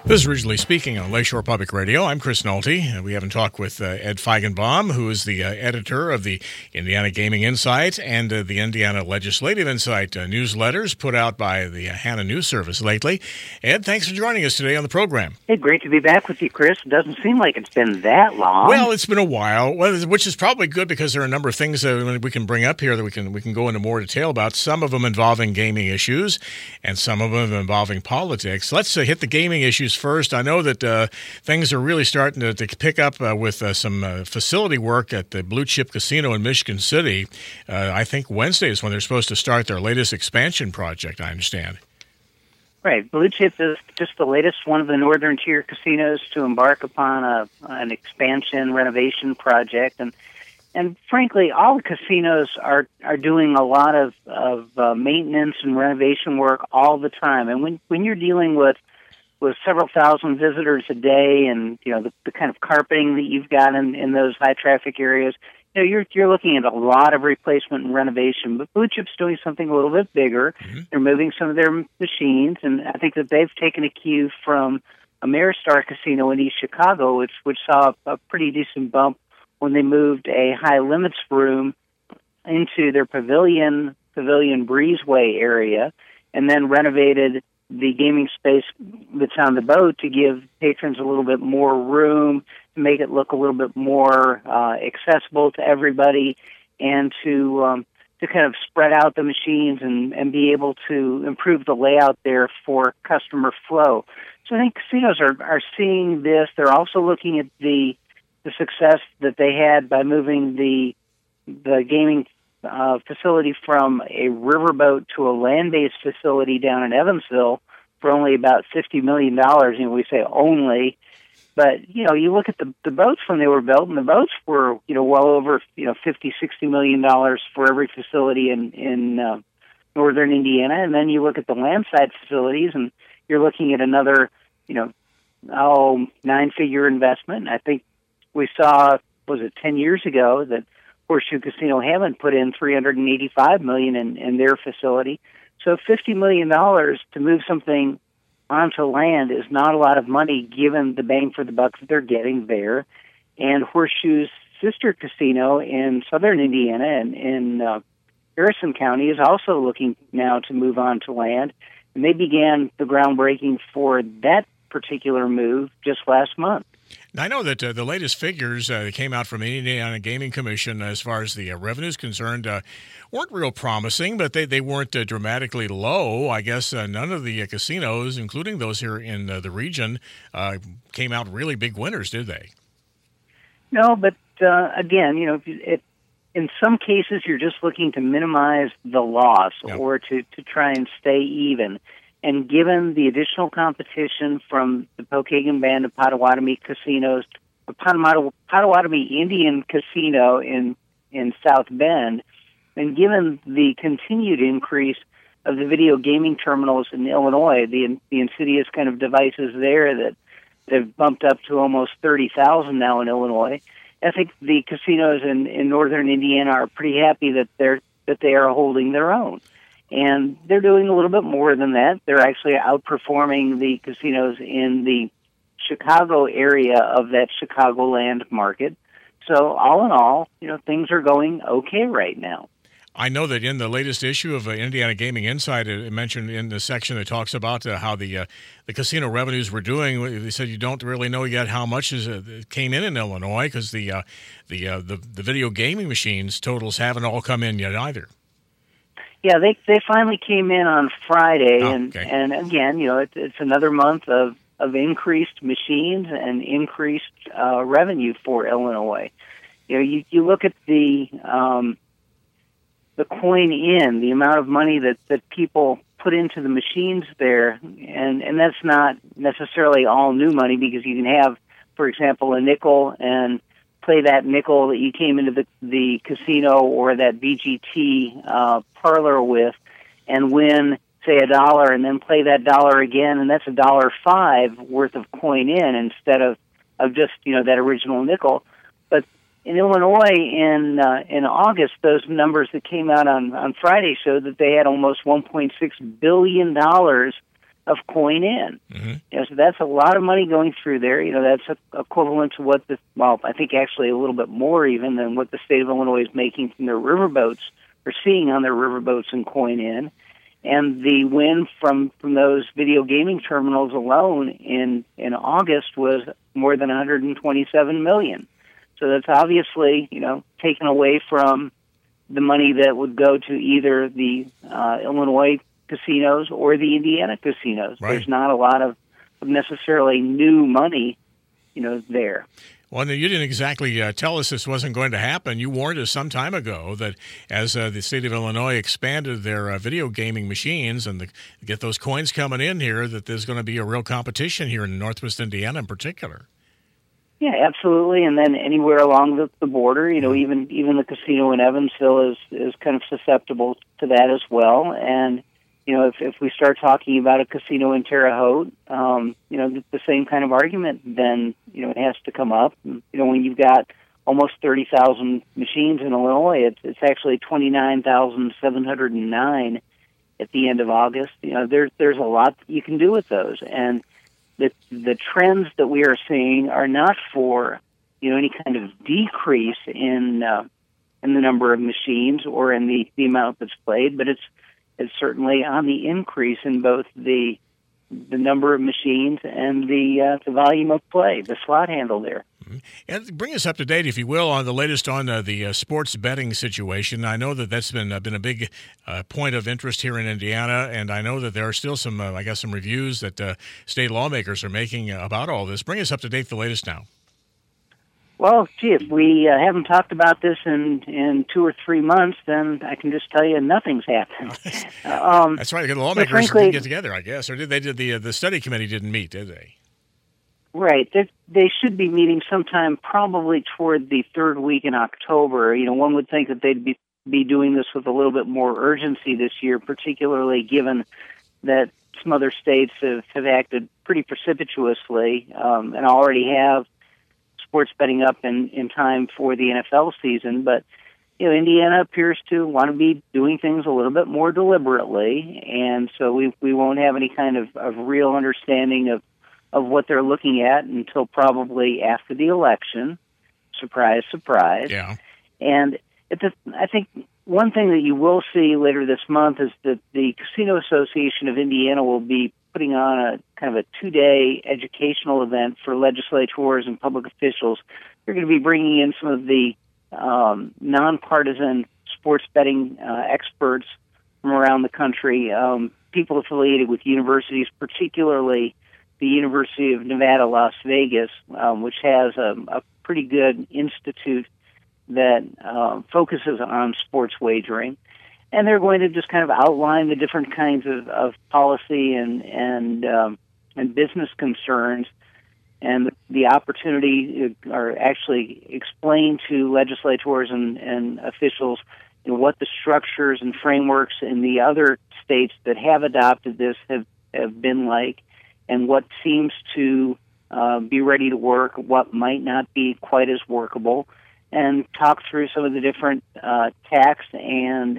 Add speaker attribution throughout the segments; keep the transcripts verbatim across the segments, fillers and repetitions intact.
Speaker 1: This is Originally Speaking on Lakeshore Public Radio. I'm Chris Nolte. We haven't talked with uh, Ed Feigenbaum, who is the uh, editor of the Indiana Gaming Insight and uh, the Indiana Legislative Insight uh, newsletters put out by the uh, Hannah News Service lately. Ed, thanks for joining us today on the program.
Speaker 2: Hey, great to be back with you, Chris. It doesn't seem like it's been that long.
Speaker 1: Well, it's been a while, which is probably good because there are a number of things that we can bring up here that we can we can go into more detail about, some of them involving gaming issues and some of them involving politics. Let's uh, hit the gaming issues first. I know that uh, things are really starting to, to pick up uh, with uh, some uh, facility work at the Blue Chip Casino in Michigan City. Uh, I think Wednesday is when they're supposed to start their latest expansion project, I understand.
Speaker 2: Right. Blue Chip is just the latest one of the northern tier casinos to embark upon a, an expansion renovation project. And and frankly, all the casinos are, are doing a lot of, of uh, maintenance and renovation work all the time. And when, when you're dealing with with several thousand visitors a day, and you know the, the kind of carpeting that you've got in, in those high traffic areas, you know you're you're looking at a lot of replacement and renovation. But Blue Chip's doing something a little bit bigger. Mm-hmm. They're moving some of their machines, and I think that they've taken a cue from Ameristar Casino in East Chicago, which which saw a, a pretty decent bump when they moved a high limits room into their pavilion pavilion breezeway area, and then renovated the gaming space that's on the boat to give patrons a little bit more room, to make it look a little bit more uh, accessible to everybody, and to um, to kind of spread out the machines and, and be able to improve the layout there for customer flow. So I think casinos are, are seeing this. They're also looking at the the success that they had by moving the the gaming Uh, facility from a riverboat to a land-based facility down in Evansville for only about fifty million dollars. You know, we say only, but, you know, you look at the, the boats when they were built, and the boats were, you know, well over, you know, fifty, sixty million dollars for every facility in, in uh, northern Indiana. And then you look at the landside facilities, and you're looking at another, you know, oh, nine-figure investment. I think we saw, was it ten years ago, that Horseshoe Casino Hammond put in three hundred eighty-five million dollars in, in their facility. So fifty million dollars to move something onto land is not a lot of money given the bang for the buck that they're getting there. And Horseshoe's sister casino in southern Indiana and in uh, Harrison County is also looking now to move onto land. And they began the groundbreaking for that particular move just last month.
Speaker 1: I know that uh, the latest figures uh, that came out from the Indiana Gaming Commission as far as the uh, revenue is concerned uh, weren't real promising, but they, they weren't uh, dramatically low. I guess uh, none of the uh, casinos, including those here in uh, the region, uh, came out really big winners, did they?
Speaker 2: No, but uh, again, you know, it, in some cases you're just looking to minimize the loss yep. or to, to try and stay even. And given the additional competition from the Pokagon Band of Potawatomi casinos, the Potawatomi Indian Casino in, in South Bend, and given the continued increase of the video gaming terminals in Illinois, the, the insidious kind of devices there that have bumped up to almost thirty thousand now in Illinois, I think the casinos in, in northern Indiana are pretty happy that they're that they are holding their own. And they're doing a little bit more than that. They're actually outperforming the casinos in the Chicago area of that Chicagoland market. So all in all, you know, things are going okay right now.
Speaker 1: I know that in the latest issue of uh, Indiana Gaming Insight, it mentioned in the section that talks about uh, how the uh, the casino revenues were doing. They said you don't really know yet how much is, uh, came in in Illinois because the uh, the, uh, the the video gaming machines totals haven't all come in yet either.
Speaker 2: Yeah, they they finally came in on Friday,
Speaker 1: oh,
Speaker 2: and
Speaker 1: okay.
Speaker 2: and again, you know, it's, it's another month of, of increased machines and increased uh, revenue for Illinois. You know, you, you look at the um, the coin in, the amount of money that, that people put into the machines there, and, and that's not necessarily all new money because you can have, for example, a nickel and play that nickel that you came into the, the casino or that B G T uh, parlor with and win, say, a dollar and then play that dollar again, and that's a dollar five worth of coin in instead of, of just, you know, that original nickel. But in Illinois in uh, in August, those numbers that came out on, on Friday showed that they had almost one point six billion dollars of coin in.
Speaker 1: Mm-hmm.
Speaker 2: You know, so that's a lot of money going through there. You know, that's equivalent to what the, well, I think actually a little bit more even than what the state of Illinois is making from their riverboats, or seeing on their riverboats in coin in. And the win from, from those video gaming terminals alone in, in August was more than one hundred twenty-seven million dollars. So that's obviously, you know, taken away from the money that would go to either the uh, Illinois casinos or the Indiana casinos.
Speaker 1: Right.
Speaker 2: There's not a lot of necessarily new money, you know, there.
Speaker 1: Well, you didn't exactly uh, tell us this wasn't going to happen. You warned us some time ago that as uh, the state of Illinois expanded their uh, video gaming machines and the, get those coins coming in here, that there's going to be a real competition here in Northwest Indiana in particular.
Speaker 2: Yeah, absolutely. And then anywhere along the, the border, you know, even even the casino in Evansville is, is kind of susceptible to that as well. And you know, if, if we start talking about a casino in Terre Haute, um, you know, the, the same kind of argument, then, you know, it has to come up. You know, when you've got almost thirty thousand machines in Illinois, it's, it's actually twenty-nine thousand seven hundred nine at the end of August. You know, there's, there's a lot you can do with those. And the, the trends that we are seeing are not for, you know, any kind of decrease in, uh, in the number of machines or in the, the amount that's played, but it's, is certainly on the increase in both the the number of machines and the uh, the volume of play, the slot handle there.
Speaker 1: Mm-hmm. And bring us up to date, if you will, on the latest on uh, the uh, sports betting situation. I know that that's been uh, been a big uh, point of interest here in Indiana, and I know that there are still some, uh, I guess, some reviews that uh, state lawmakers are making about all this. Bring us up to date, the latest now.
Speaker 2: Well, gee, if we uh, haven't talked about this in, in two or three months, then I can just tell you nothing's happened. um,
Speaker 1: That's right. Because the lawmakers
Speaker 2: frankly,
Speaker 1: didn't get together, I guess, or did they? Did the uh, the study committee didn't meet? Did they?
Speaker 2: Right. They, they should be meeting sometime, probably toward the third week in October. You know, one would think that they'd be be doing this with a little bit more urgency this year, particularly given that some other states have, have acted pretty precipitously um, and already have sports betting up in, in time for the N F L season. But, you know, Indiana appears to want to be doing things a little bit more deliberately, and so we we won't have any kind of, of real understanding of, of what they're looking at until probably after the election. Surprise, surprise.
Speaker 1: Yeah.
Speaker 2: And it's a, I think one thing that you will see later this month is that the Casino Association of Indiana will be putting on a kind of a two-day educational event for legislators and public officials. They're going to be bringing in some of the um, nonpartisan sports betting uh, experts from around the country, um, people affiliated with universities, particularly the University of Nevada, Las Vegas, um, which has a, a pretty good institute that uh, focuses on sports wagering. And they're going to just kind of outline the different kinds of, of policy and and um, and business concerns, and the opportunity, or actually explain to legislators and, and officials, you know, what the structures and frameworks in the other states that have adopted this have, have been like, and what seems to uh, be ready to work, what might not be quite as workable, and talk through some of the different uh, tax and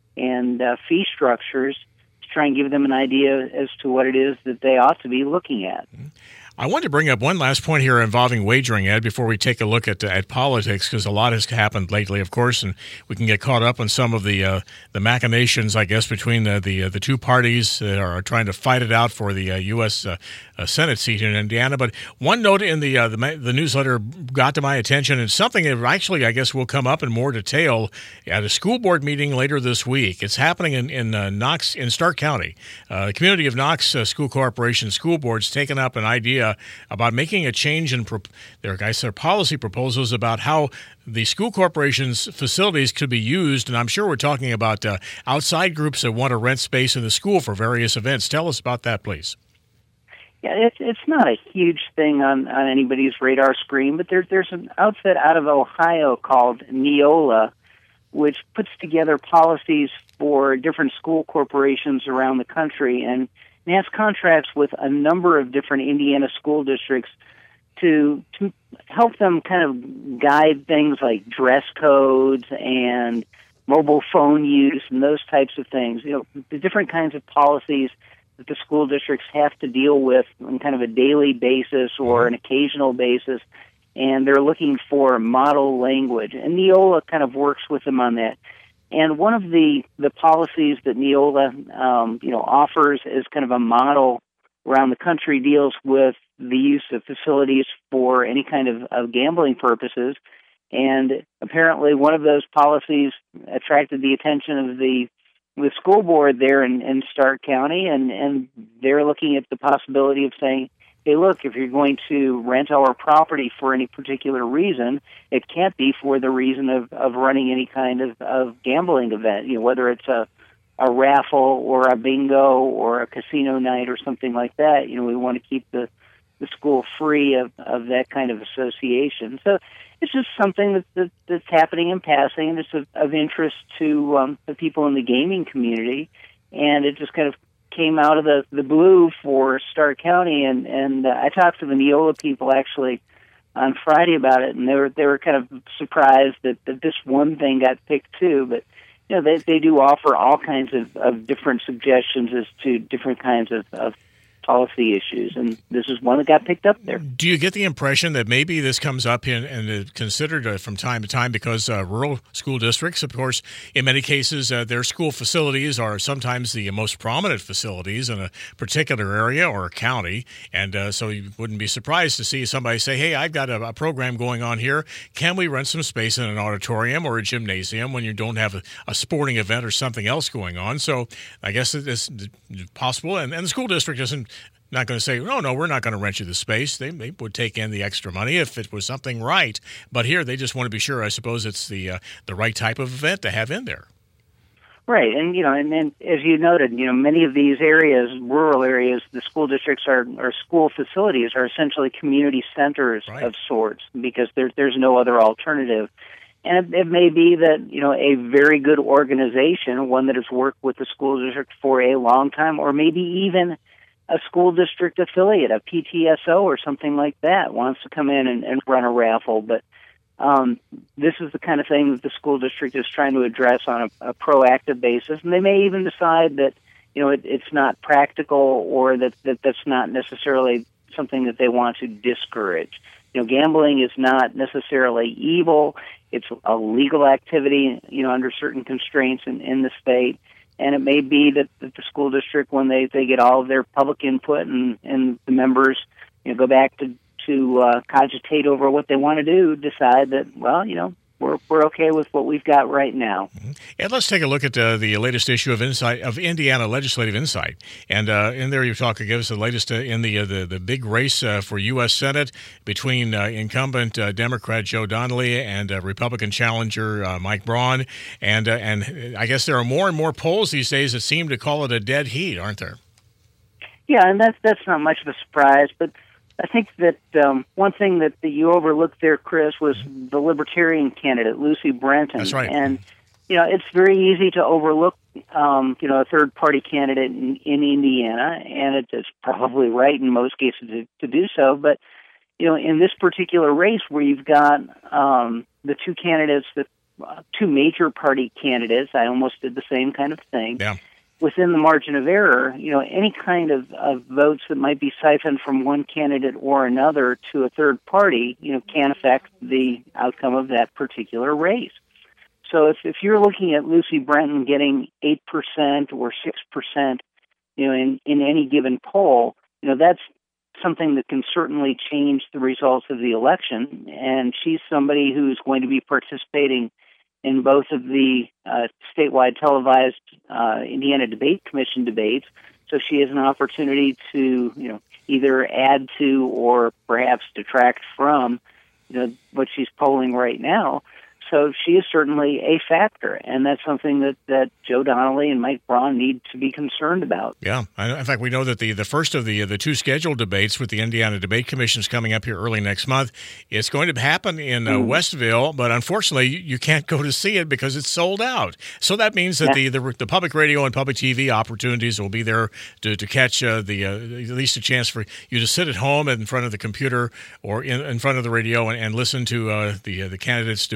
Speaker 2: and uh, fee structures to try and give them an idea as to what it is that they ought to be looking at.
Speaker 1: I want to bring up one last point here involving wagering, Ed, before we take a look at at politics, because a lot has happened lately, of course, and we can get caught up on some of the uh, the machinations, I guess, between the the, uh, the two parties that are trying to fight it out for the uh, U S Uh, uh, Senate seat in Indiana. But one note in the, uh, the the newsletter got to my attention, and something that actually, I guess, will come up in more detail at a school board meeting later this week. It's happening in in uh, Knox, in Stark County. Uh, the community of Knox uh, School Corporation School Board's taken up an idea about making a change in pro- their guys their policy proposals about how the school corporation's facilities could be used, and I'm sure we're talking about uh, outside groups that want to rent space in the school for various events. Tell us about that, please.
Speaker 2: Yeah, it's it's not a huge thing on, on anybody's radar screen, but there, there's an outfit out of Ohio called Neola, which puts together policies for different school corporations around the country, and it has contracts with a number of different Indiana school districts to to help them kind of guide things like dress codes and mobile phone use and those types of things. You know, the different kinds of policies that the school districts have to deal with on kind of a daily basis or an occasional basis, and they're looking for model language. And Neola kind of works with them on that. And one of the, the policies that Neola um, you know, offers as kind of a model around the country deals with the use of facilities for any kind of, of gambling purposes. And apparently one of those policies attracted the attention of the the school board there in, in Stark County, and, and they're looking at the possibility of saying, hey, look, if you're going to rent our property for any particular reason, it can't be for the reason of, of running any kind of, of gambling event, you know, whether it's a, a raffle or a bingo or a casino night or something like that. You know, we want to keep the, the school free of, of that kind of association. So it's just something that, that, that's happening in passing, and it's of, of interest to um, the people in the gaming community, and it just kind of came out of the, the blue for Stark County, and, and uh, I talked to the Neola people actually on Friday about it, and they were they were kind of surprised that, that this one thing got picked too, but you know, they, they do offer all kinds of, of different suggestions as to different kinds of, of policy issues, and this is one that got picked up there.
Speaker 1: Do you get the impression that maybe this comes up in, and is considered uh, from time to time because uh, rural school districts, of course, in many cases, uh, their school facilities are sometimes the most prominent facilities in a particular area or a county, and uh, so you wouldn't be surprised to see somebody say, hey, I've got a, a program going on here. Can we rent some space in an auditorium or a gymnasium when you don't have a, a sporting event or something else going on? So I guess it's possible, and, and the school district doesn't not going to say, no, no, we're not going to rent you the space. They, they would take in the extra money if it was something right. But here they just want to be sure, I suppose, it's the uh, the right type of event to have in there.
Speaker 2: Right. And, you know, and then as you noted, you know, many of these areas, rural areas, the school districts are, or school facilities are essentially community centers right. of sorts because there, there's no other alternative. And it, it may be that, you know, a very good organization, one that has worked with the school district for a long time, or maybe even a school district affiliate, a P T S O or something like that, wants to come in and, and run a raffle. But um, this is the kind of thing that the school district is trying to address on a, a proactive basis. And they may even decide that, you know, it, it's not practical or that, that that's not necessarily something that they want to discourage. You know, gambling is not necessarily evil. It's a legal activity, you know, under certain constraints in, in the state. And it may be that, that the school district, when they, they get all of their public input and, and the members, you know, go back to, to uh, cogitate over what they want to do, decide that, well, you know, we're we're okay with what we've got right now.
Speaker 1: And let's take a look at uh, the latest issue of Insight of Indiana Legislative Insight. And uh, in there, you talk, give us the latest uh, in the, uh, the the big race uh, for U S Senate between uh, incumbent uh, Democrat Joe Donnelly and uh, Republican challenger uh, Mike Braun. And uh, and I guess there are more and more polls these days that seem to call it a dead heat, aren't there?
Speaker 2: Yeah, and that's that's not much of a surprise, but I think that um, one thing that, that you overlooked there, Chris, was the Libertarian candidate, Lucy Brenton.
Speaker 1: That's right.
Speaker 2: And, you know, it's very easy to overlook, um, you know, a third-party candidate in, in Indiana, and it is probably right in most cases to, to do so. But, you know, in this particular race where you've got um, the two candidates, the uh, two major party candidates, I almost did the same kind of thing.
Speaker 1: Yeah.
Speaker 2: Within the margin of error, you know, any kind of, of votes that might be siphoned from one candidate or another to a third party, you know, can affect the outcome of that particular race. So if, if you're looking at Lucy Brenton getting eight percent or six percent, you know, in, in any given poll, you know, that's something that can certainly change the results of the election. And she's somebody who's going to be participating in both of the uh, statewide televised uh, Indiana Debate Commission debates. So she has an opportunity to, you know, either add to or perhaps detract from, you know, what she's polling right now. So she is certainly a factor, and that's something that, that Joe Donnelly and Mike Braun need to be concerned about.
Speaker 1: Yeah. In fact, we know that the, the first of the the two scheduled debates with the Indiana Debate Commission is coming up here early next month. It's going to happen in uh, mm. Westville, but unfortunately, you, you can't go to see it because it's sold out. So that means that yeah. the, the the public radio and public T V opportunities will be there to, to catch uh, the uh, at least a chance for you to sit at home in front of the computer or in, in front of the radio and, and listen to uh, the uh, the candidates debate the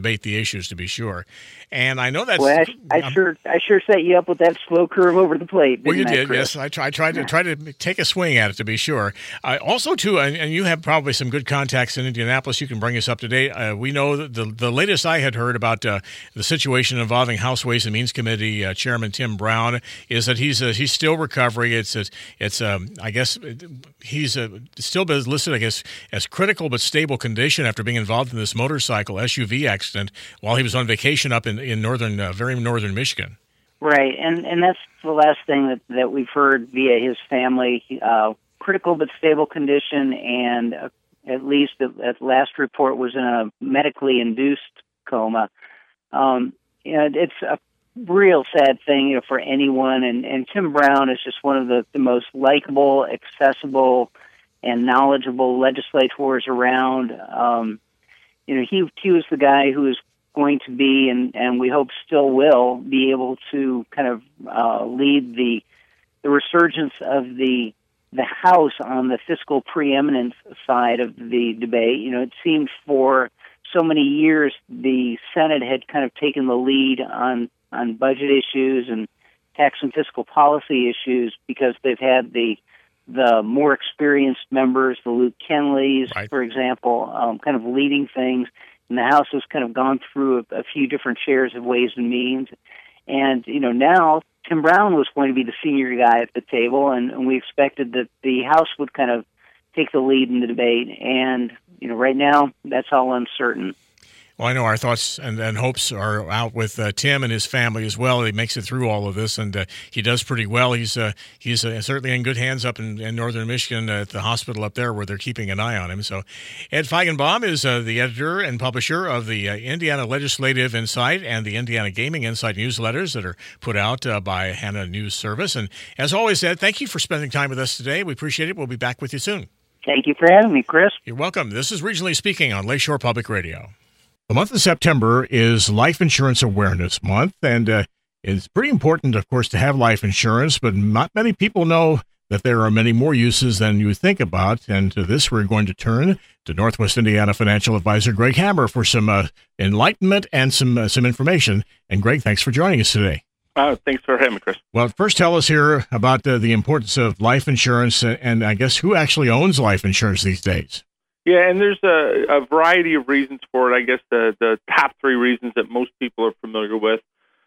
Speaker 1: issues, to be sure. And I know that's...
Speaker 2: Well, I, I sure I sure set you up with that slow curve over the plate, didn't
Speaker 1: Well, you
Speaker 2: I,
Speaker 1: did,
Speaker 2: Chris?
Speaker 1: yes. I, try, I tried to try to take a swing at it, to be sure. Uh, also, too, and, and you have probably some good contacts in Indianapolis. You can bring us up to date. Uh, we know that the, the latest I had heard about uh, the situation involving House Ways and Means Committee uh, Chairman Tim Brown is that he's uh, he's still recovering. It's, it's, it's um, I guess, he's uh, still been listed, I guess, as critical but stable condition after being involved in this motorcycle S U V accident while he was on vacation up in, in northern, uh, very northern Michigan.
Speaker 2: Right, and and that's the last thing that, that we've heard via his family. Uh, critical but stable condition, and uh, at least at, at last report was in a medically induced coma. Um, you know, it's a real sad thing, you know, for anyone. And, and Tim Brown is just one of the, the most likable, accessible, and knowledgeable legislators around. Um, you know, he he was the guy who was going to be, and, and we hope still will, be able to kind of uh, lead the the resurgence of the the House on the fiscal preeminence side of the debate. You know, it seemed for so many years the Senate had kind of taken the lead on on budget issues and tax and fiscal policy issues because they've had the the more experienced members, the Luke Kenleys,
Speaker 1: right.
Speaker 2: for example, um, kind of leading things. And the House has kind of gone through a, a few different chairs of Ways and Means. And, you know, now Tim Brown was going to be the senior guy at the table, and, and we expected that the House would kind of take the lead in the debate. And, you know, right now, that's all uncertain.
Speaker 1: Well, I know our thoughts and, and hopes are out with uh, Tim and his family as well. He makes it through all of this, and uh, he does pretty well. He's uh, he's uh, certainly in good hands up in, in northern Michigan uh, at the hospital up there where they're keeping an eye on him. So Ed Feigenbaum is uh, the editor and publisher of the uh, Indiana Legislative Insight and the Indiana Gaming Insight newsletters that are put out uh, by Hannah News Service. And as always, Ed, thank you for spending time with us today. We appreciate it. We'll be back with you soon.
Speaker 2: Thank you for having me, Chris.
Speaker 1: You're welcome. This is Regionally Speaking on Lakeshore Public Radio. The month of September is Life Insurance Awareness Month, and uh, it's pretty important, of course, to have life insurance, but not many people know that there are many more uses than you think about, and to this we're going to turn to Northwest Indiana financial advisor Greg Hammer for some uh, enlightenment and some uh, some information. And Greg, thanks for joining us today.
Speaker 3: Uh, thanks for having me, Chris.
Speaker 1: Well, first tell us here about uh, the importance of life insurance, and, and I guess who actually owns life insurance these days?
Speaker 3: Yeah, and there's a, a variety of reasons for it. I guess the, the top three reasons that most people are familiar with,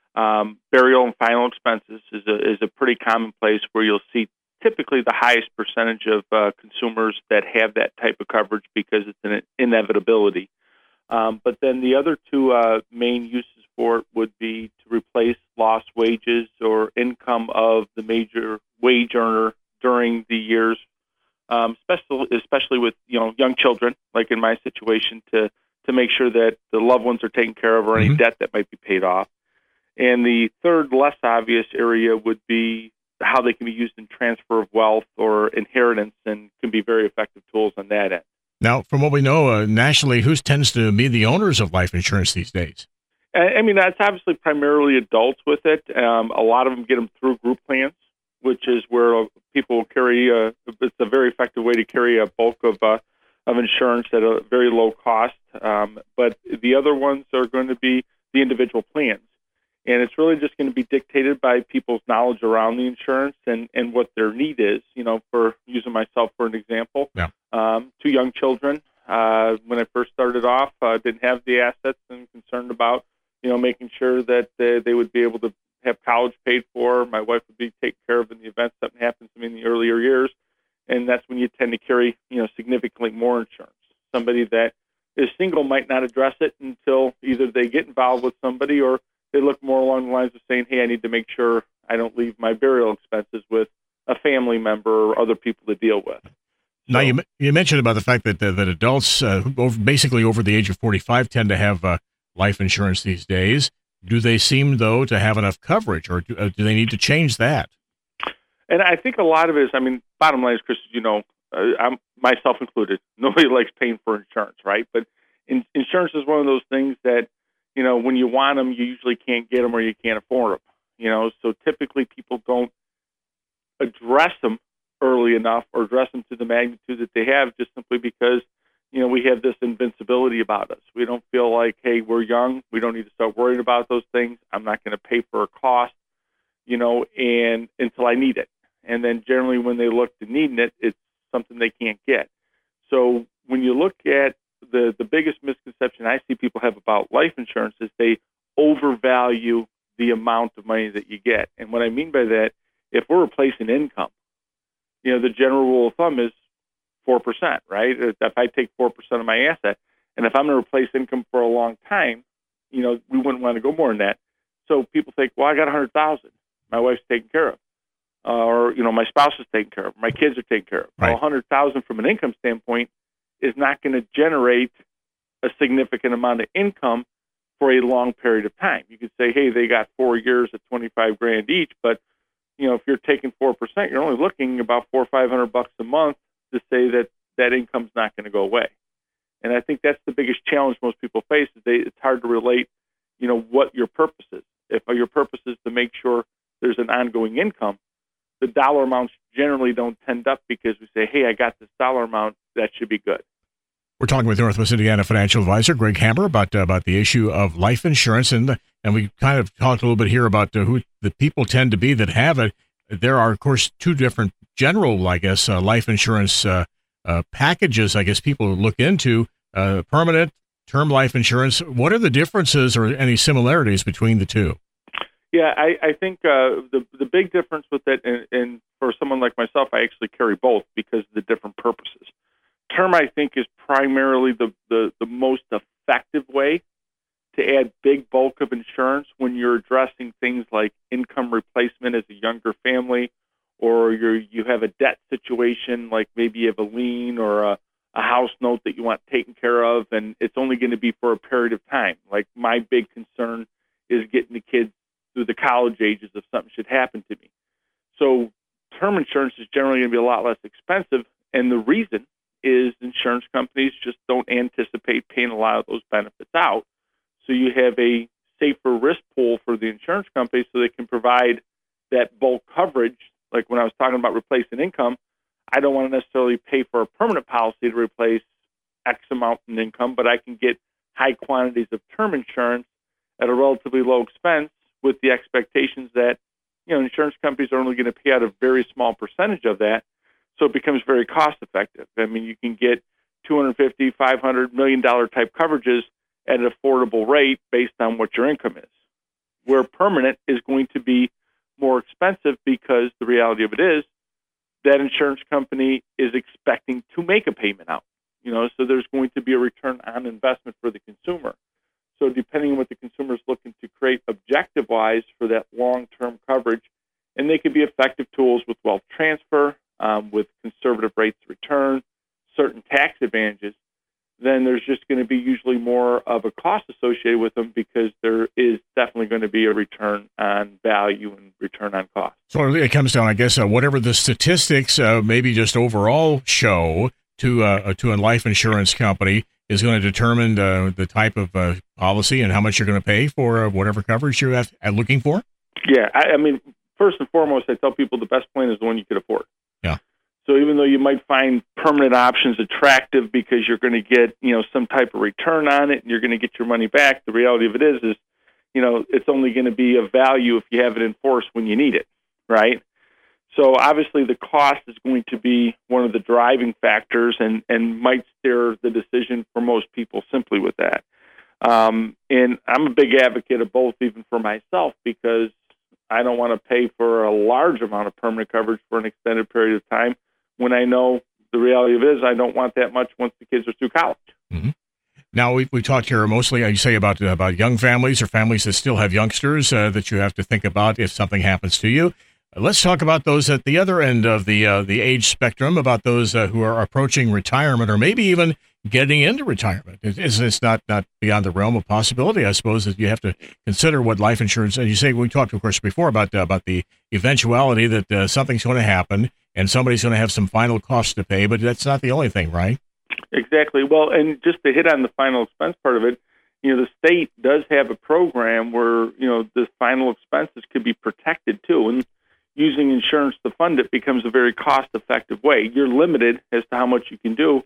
Speaker 3: um, burial and final expenses is a, is a pretty commonplace where you'll see typically the highest percentage of uh, consumers that have that type of coverage because it's an inevitability. Um, but then the other two uh, main uses for it would be to replace lost wages or income of the major wage earner during the years, Um, especially, especially with you know young children, like in my situation, to to make sure that the loved ones are taken care of or any mm-hmm. debt that might be paid off. And the third, less obvious area would be how they can be used in transfer of wealth or inheritance, and can be very effective tools on that end.
Speaker 1: Now, from what we know uh, nationally, who tends to be the owners of life insurance these days?
Speaker 3: I, I mean, that's obviously primarily adults with it. Um, a lot of them get them through group plans, which is where people will carry, a, it's a very effective way to carry a bulk of uh, of insurance at a very low cost. Um, but the other ones are going to be the individual plans. And it's really just going to be dictated by people's knowledge around the insurance and, and what their need is. You know, for using myself for an example,
Speaker 1: yeah.
Speaker 3: um, two young children, uh, when I first started off, uh, didn't have the assets and concerned about, you know, making sure that they, they would be able to have college paid for. My wife would be taken care of in the event something happens to me in the earlier years. And that's when you tend to carry, you know, significantly more insurance. Somebody that is single might not address it until either they get involved with somebody or they look more along the lines of saying, hey, I need to make sure I don't leave my burial expenses with a family member or other people to deal with.
Speaker 1: Now,
Speaker 3: So-
Speaker 1: you you mentioned about the fact that uh, that adults, uh, who over, basically over the age of forty-five, tend to have uh, life insurance these days. Do they seem, though, to have enough coverage, or do, uh, do they need to change that?
Speaker 3: And I think a lot of it is, I mean, bottom line is, Chris, you know, uh, I'm myself included. Nobody likes paying for insurance, right? But in, insurance is one of those things that, you know, when you want them, you usually can't get them or you can't afford them. You know, so typically people don't address them early enough or address them to the magnitude that they have, just simply because you know, we have this invincibility about us. We don't feel like, hey, we're young. We don't need to start worrying about those things. I'm not going to pay for a cost, you know, and until I need it. And then generally when they look to needing it, it's something they can't get. So when you look at the, the biggest misconception I see people have about life insurance is they overvalue the amount of money that you get. And what I mean by that, if we're replacing income, you know, the general rule of thumb is four percent, right? If I take four percent of my asset, and if I'm going to replace income for a long time, you know, we wouldn't want to go more than that. So people think, well, I got one hundred thousand dollars. My wife's taken care of. Uh, or, you know, my spouse is taken care of. My kids are taken care of.
Speaker 1: Right.
Speaker 3: Well, one hundred thousand dollars from an income standpoint is not going to generate a significant amount of income for a long period of time. You could say, hey, they got four years at twenty-five grand each, but, you know, if you're taking four percent, you're only looking about four or five hundred bucks a month to say that that income's not going to go away. And I think that's the biggest challenge most people face is they, it's hard to relate, you know, what your purpose is. If your purpose is to make sure there's an ongoing income, the dollar amounts generally don't tend up because we say, hey, I got this dollar amount, that should be good.
Speaker 1: We're talking with Northwest Indiana financial advisor Greg Hammer about uh, about the issue of life insurance, and and we kind of talked a little bit here about uh, who the people tend to be that have it. There are, of course, two different general, I guess, uh, life insurance uh, uh, packages. I guess people look into uh, permanent term life insurance. What are the differences or any similarities between the two?
Speaker 3: Yeah, I, I think uh, the the big difference with it, and, and for someone like myself, I actually carry both because of the different purposes. Term, I think, is primarily the, the, the most effective way to add big bulk of insurance when you're addressing things like income replacement as a younger family, or you're, you have a debt situation, like maybe you have a lien or a, a house note that you want taken care of, and it's only going to be for a period of time. Like my big concern is getting the kids through the college ages if something should happen to me. So term insurance is generally going to be a lot less expensive, and the reason is insurance companies just don't anticipate paying a lot of those benefits out. So you have a safer risk pool for the insurance companies so they can provide that bulk coverage. Like when I was talking about replacing income, I don't want to necessarily pay for a permanent policy to replace X amount in income, but I can get high quantities of term insurance at a relatively low expense with the expectations that, you know, insurance companies are only going to pay out a very small percentage of that. So it becomes very cost effective. I mean, you can get two hundred fifty, five hundred million dollar type coverages at an affordable rate based on what your income is. Where permanent is going to be more expensive because the reality of it is that insurance company is expecting to make a payment out. You know, so there's going to be a return on investment for the consumer. So depending on what the consumer is looking to create objective-wise for that long-term coverage, and they can be effective tools with wealth transfer, Um, with conservative rates of return, certain tax advantages, then there's just going to be usually more of a cost associated with them because there is definitely going to be a return on value and return on cost.
Speaker 1: So it comes down, I guess, uh, whatever the statistics, uh, maybe just overall show to uh, to a life insurance company is going to determine uh, the type of uh, policy and how much you're going to pay for uh, whatever coverage you're at, at looking for?
Speaker 3: Yeah, I, I mean, first and foremost, I tell people the best plan is the one you could afford.
Speaker 1: Yeah.
Speaker 3: So even though you might find permanent options attractive because you're going to get, you know, some type of return on it and you're going to get your money back, the reality of it is, is, you know, it's only going to be of value if you have it in force when you need it, right? So obviously the cost is going to be one of the driving factors and, and might steer the decision for most people simply with that. Um, and I'm a big advocate of both, even for myself, because I don't want to pay for a large amount of permanent coverage for an extended period of time when I know the reality of it is I don't want that much once the kids are through college.
Speaker 1: Mm-hmm. Now, we we talked here mostly, you say, about uh, about young families or families that still have youngsters uh, that you have to think about if something happens to you. Uh, let's talk about those at the other end of the uh, the age spectrum, about those uh, who are approaching retirement or maybe even getting into retirement. Is this not, not beyond the realm of possibility, I suppose, that you have to consider what life insurance, as you say, we talked, of course, before about, uh, about the eventuality that uh, something's going to happen and somebody's going to have some final costs to pay, but that's not the only thing, right?
Speaker 3: Exactly. Well, and just to hit on the final expense part of it, you know, the state does have a program where, you know, the final expenses could be protected too, and using insurance to fund it becomes a very cost-effective way. You're limited as to how much you can do,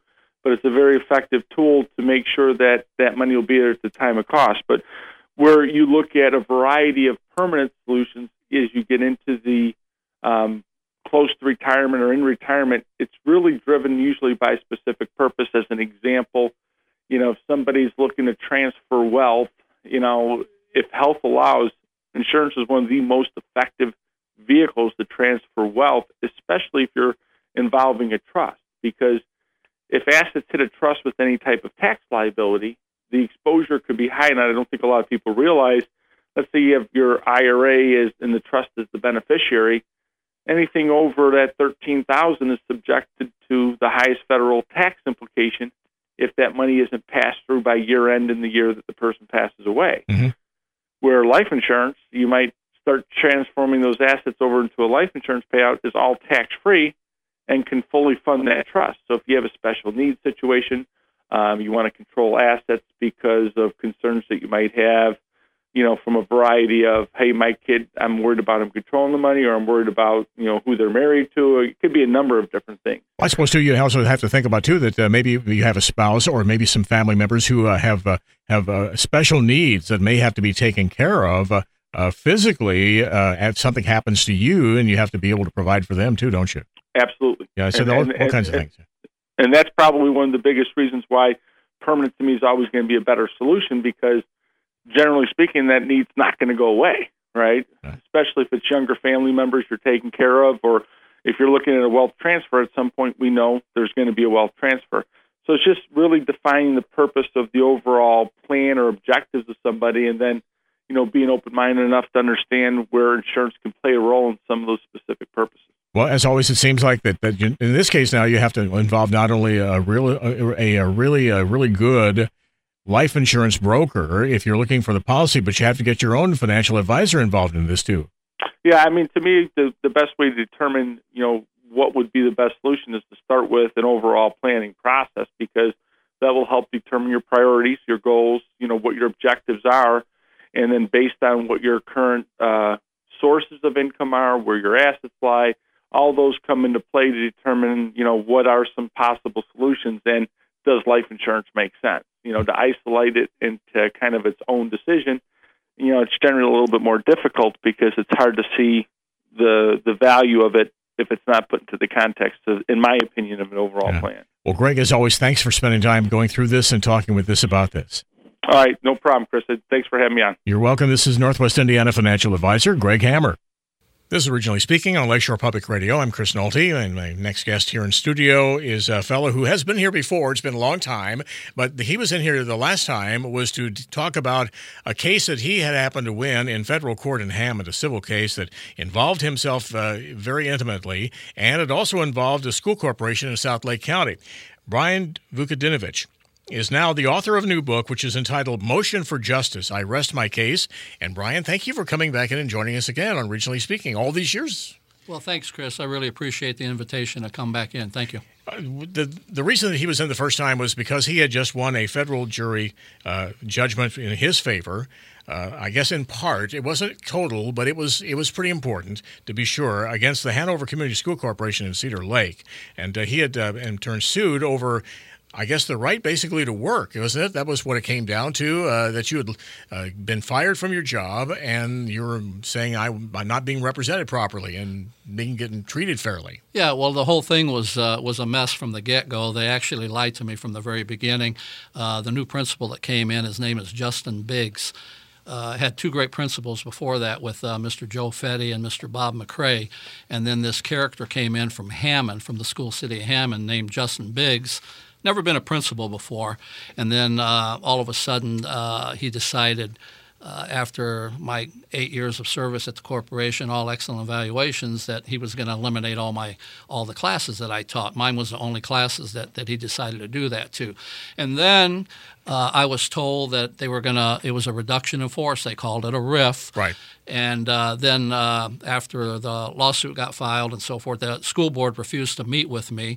Speaker 3: but it's a very effective tool to make sure that that money will be there at the time of cost. But where you look at a variety of permanent solutions is you get into the um, close to retirement or in retirement, it's really driven usually by specific purpose. As an example, you know, if somebody's looking to transfer wealth, you know, if health allows, insurance is one of the most effective vehicles to transfer wealth, especially if you're involving a trust. Because if assets hit a trust with any type of tax liability, the exposure could be high, and I don't think a lot of people realize. Let's say you have your I R A is and the trust is the beneficiary. Anything over that thirteen thousand dollars is subjected to the highest federal tax implication if that money isn't passed through by year end in the year that the person passes away.
Speaker 1: Mm-hmm.
Speaker 3: Where life insurance, you might start transforming those assets over into a life insurance payout, is all tax free and can fully fund that trust. So if you have a special needs situation, um, you want to control assets because of concerns that you might have, you know, from a variety of, hey, my kid, I'm worried about him controlling the money, or I'm worried about, you know, who they're married to. It could be a number of different things.
Speaker 1: I suppose, too, you also have to think about, too, that uh, maybe you have a spouse or maybe some family members who uh, have uh, have uh, special needs that may have to be taken care of uh, uh, physically uh, if something happens to you, and you have to be able to provide for them, too, don't you?
Speaker 3: Absolutely.
Speaker 1: Yeah, so and, all, and, all kinds and, of things.
Speaker 3: And that's probably one of the biggest reasons why permanent to me is always going to be a better solution, because generally speaking, that need's not going to go away, right? right? Especially if it's younger family members you're taking care of, or if you're looking at a wealth transfer, at some point we know there's going to be a wealth transfer. So it's just really defining the purpose of the overall plan or objectives of somebody, and then, you know, being open-minded enough to understand where insurance can play a role in some of those specific purposes. Well,
Speaker 1: as always, it seems like that, that you, in this case now you have to involve not only a really a, a really a really good life insurance broker if you're looking for the policy, but you have to get your own financial advisor involved in this too.
Speaker 3: Yeah, I mean, to me, the, the best way to determine, you know, what would be the best solution is to start with an overall planning process, because that will help determine your priorities, your goals, you know, what your objectives are, and then based on what your current uh, sources of income are, where your assets lie, all those come into play to determine, you know, what are some possible solutions, and does life insurance make sense? You know, to isolate it into kind of its own decision, you know, it's generally a little bit more difficult because it's hard to see the the value of it if it's not put into the context, of, in my opinion, of an overall yeah. plan.
Speaker 1: Well, Greg, as always, thanks for spending time going through this and talking with us about this.
Speaker 3: All right, no problem, Chris. Thanks for having me on.
Speaker 1: You're welcome. This is Northwest Indiana Financial Advisor Greg Hammer. This is Originally Speaking on Lakeshore Public Radio. I'm Chris Nolte, and my next guest here in studio is a fellow who has been here before. It's been a long time, but he was in here the last time was to talk about a case that he had happened to win in federal court in Hammond, a civil case that involved himself uh, very intimately, and it also involved a school corporation in South Lake County. Brian Vukadinovich is now the author of a new book, which is entitled Motion for Justice, I Rest My Case. And Brian, thank you for coming back in and joining us again on Regionally Speaking all these years.
Speaker 4: Well, thanks, Chris. I really appreciate the invitation to come back in. Thank you.
Speaker 1: Uh, the the reason that he was in the first time was because he had just won a federal jury uh, judgment in his favor. Uh, I guess in part, it wasn't total, but it was it was pretty important, to be sure, against the Hanover Community School Corporation in Cedar Lake. And uh, he had uh, in turn sued over, I guess, the right basically to work, wasn't it? That was what it came down to, uh, that you had uh, been fired from your job and you were saying I, I'm not being represented properly and being getting treated fairly.
Speaker 4: Yeah, well, the whole thing was uh, was a mess from the get-go. They actually lied to me from the very beginning. Uh, the new principal that came in, his name is Justin Biggs. Uh, had two great principals before that with uh, Mister Joe Fetty and Mister Bob McCrae. And then this character came in from Hammond, from the school city of Hammond, named Justin Biggs. Never been a principal before. And then uh, all of a sudden uh, he decided uh, after my eight years of service at the corporation, all excellent evaluations, that he was going to eliminate all my all the classes that I taught. Mine was the only classes that, that he decided to do that to. And then uh, I was told that they were going to – it was a reduction in force. They called it a R I F.
Speaker 1: Right.
Speaker 4: And uh, then uh, after the lawsuit got filed and so forth, the school board refused to meet with me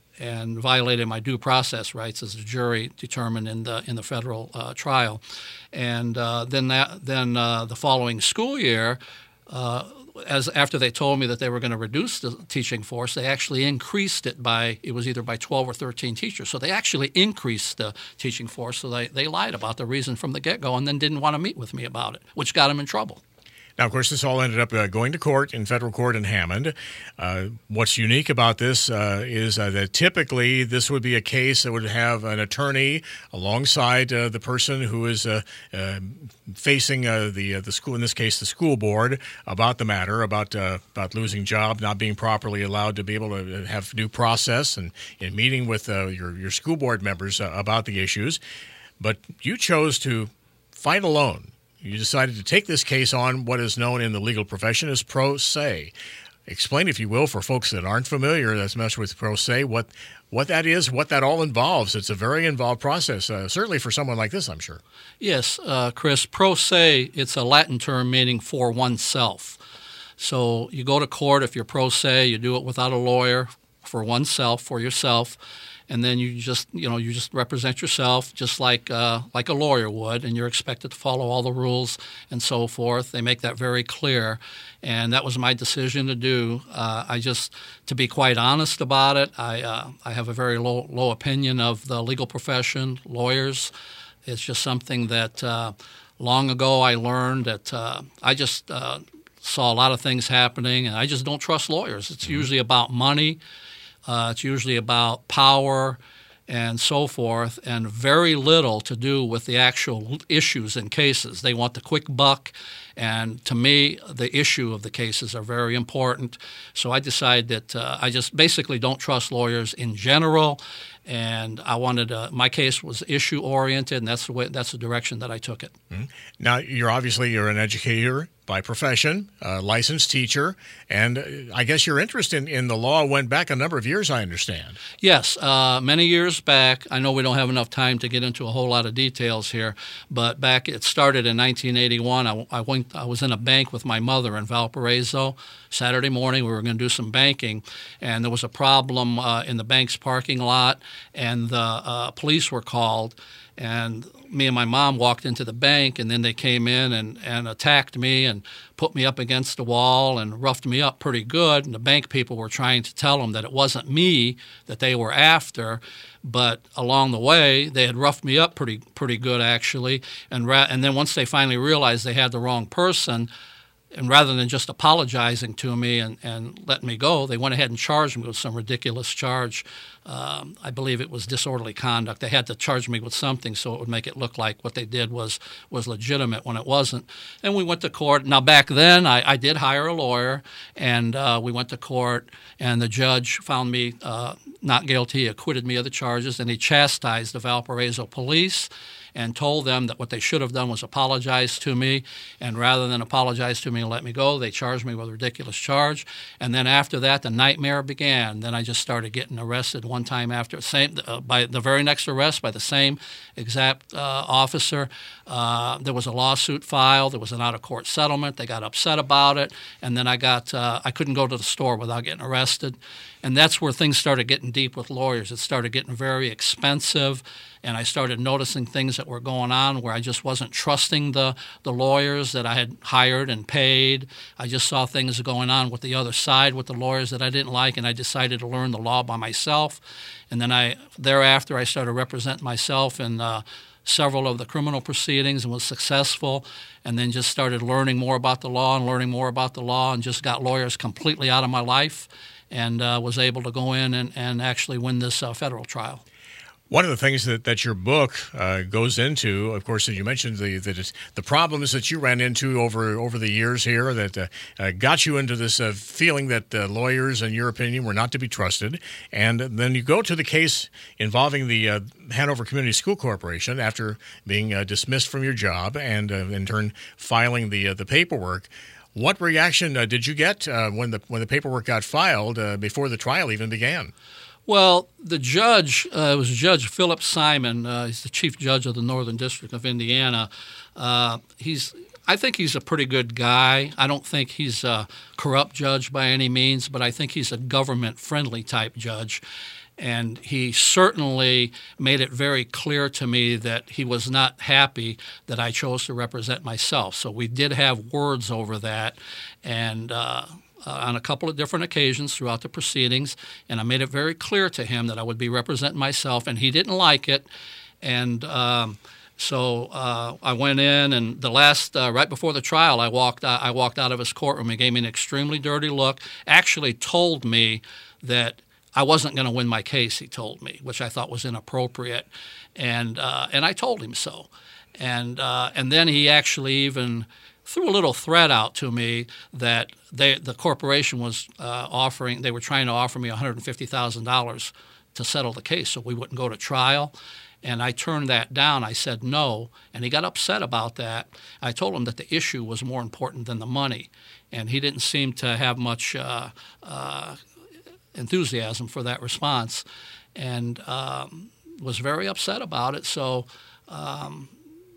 Speaker 4: and violated my due process rights as the jury determined in the in the federal uh, trial. And uh, then that then uh, the following school year, uh, as after they told me that they were going to reduce the teaching force, they actually increased it by, it was either by twelve or thirteen teachers. So they actually increased the teaching force. So they, they lied about the reason from the get-go and then didn't want to meet with me about it, which got them in trouble.
Speaker 1: Now, of course, this all ended up uh, going to court in federal court in Hammond. Uh, what's unique about this uh, is uh, that typically this would be a case that would have an attorney alongside uh, the person who is uh, uh, facing uh, the uh, the school, in this case, the school board, about the matter, about uh, about losing job, not being properly allowed to be able to have due process, and in meeting with uh, your your school board members uh, about the issues. But you chose to fight alone. You decided to take this case on what is known in the legal profession as pro se. Explain, if you will, for folks that aren't familiar as much with pro se, what what that is, what that all involves. It's a very involved process, uh, certainly for someone like this, I'm sure.
Speaker 4: Yes, uh, Chris, pro se, it's a Latin term meaning for oneself. So you go to court if you're pro se, you do it without a lawyer, for oneself, for yourself. And then you just, you know, you just represent yourself just like uh, like a lawyer would, and you're expected to follow all the rules and so forth. They make that very clear, and that was my decision to do. Uh, I just, to be quite honest about it, I uh, I have a very low low opinion of the legal profession, lawyers. It's just something that uh, long ago I learned that uh, I just uh, saw a lot of things happening, and I just don't trust lawyers. It's mm-hmm. usually about money. Uh, it's usually about power and so forth, and very little to do with the actual issues and cases. They want the quick buck, and to me, the issue of the cases are very important. So I decided that uh, I just basically don't trust lawyers in general, and I wanted to, my case was issue oriented, and that's the way, that's the direction that I took it.
Speaker 1: Mm-hmm. Now, you're obviously you're an educator by profession, a licensed teacher, and I guess your interest in, in the law went back a number of years, I understand.
Speaker 4: Yes, uh, many years back. I know we don't have enough time to get into a whole lot of details here, but back it started in nineteen eighty-one. I, I, went, I was in a bank with my mother in Valparaiso. Saturday morning we were going to do some banking, and there was a problem uh, in the bank's parking lot, and the uh, police were called. And me and my mom walked into the bank, and then they came in and, and attacked me and put me up against the wall and roughed me up pretty good. And the bank people were trying to tell them that it wasn't me that they were after, but along the way they had roughed me up pretty pretty good actually. And ra- and then once they finally realized they had the wrong person, and rather than just apologizing to me and, and letting me go, they went ahead and charged me with some ridiculous charge. Um, I believe it was disorderly conduct. They had to charge me with something so it would make it look like what they did was was legitimate when it wasn't. And we went to court. Now, back then, I, I did hire a lawyer, and uh, we went to court, and the judge found me uh, not guilty, acquitted me of the charges, and he chastised the Valparaiso police and told them that what they should have done was apologize to me. And rather than apologize to me and let me go, they charged me with a ridiculous charge. And then after that, the nightmare began. Then I just started getting arrested one time after, same uh, by the very next arrest by the same exact uh, officer. Uh, there was a lawsuit filed. There was an out-of-court settlement. They got upset about it. And then I got uh, I couldn't go to the store without getting arrested. And that's where things started getting deep with lawyers. It started getting very expensive, and I started noticing things that were going on where I just wasn't trusting the, the lawyers that I had hired and paid. I just saw things going on with the other side with the lawyers that I didn't like, and I decided to learn the law by myself. And then I thereafter I started representing myself in uh, several of the criminal proceedings and was successful, and then just started learning more about the law and learning more about the law and just got lawyers completely out of my life, and uh, was able to go in and, and actually win this uh, federal trial.
Speaker 1: One of the things that, that your book uh, goes into, of course, as you mentioned, the, the the problems that you ran into over over the years here that uh, uh, got you into this uh, feeling that uh, lawyers, in your opinion, were not to be trusted. And then you go to the case involving the uh, Hanover Community School Corporation after being uh, dismissed from your job and uh, in turn filing the uh, the paperwork. What reaction uh, did you get uh, when the when the paperwork got filed uh, before the trial even began?
Speaker 4: Well, the judge uh, was Judge Philip Simon. Uh, he's the chief judge of the Northern District of Indiana. Uh, he's, I think he's a pretty good guy. I don't think he's a corrupt judge by any means, but I think he's a government-friendly type judge. And he certainly made it very clear to me that he was not happy that I chose to represent myself. So we did have words over that, and uh, uh, on a couple of different occasions throughout the proceedings. And I made it very clear to him that I would be representing myself, and he didn't like it. And um, so uh, I went in, and the last uh, right before the trial, I walked out, I walked out of his courtroom. He gave me an extremely dirty look. Actually, told me that I wasn't going to win my case, he told me, which I thought was inappropriate, and uh, and I told him so, and uh, and then he actually even threw a little threat out to me that they, the corporation was uh, offering, they were trying to offer me one hundred fifty thousand dollars to settle the case so we wouldn't go to trial, and I turned that down. I said no, and he got upset about that. I told him that the issue was more important than the money, and he didn't seem to have much Uh, uh, enthusiasm for that response, and um, was very upset about it. So um,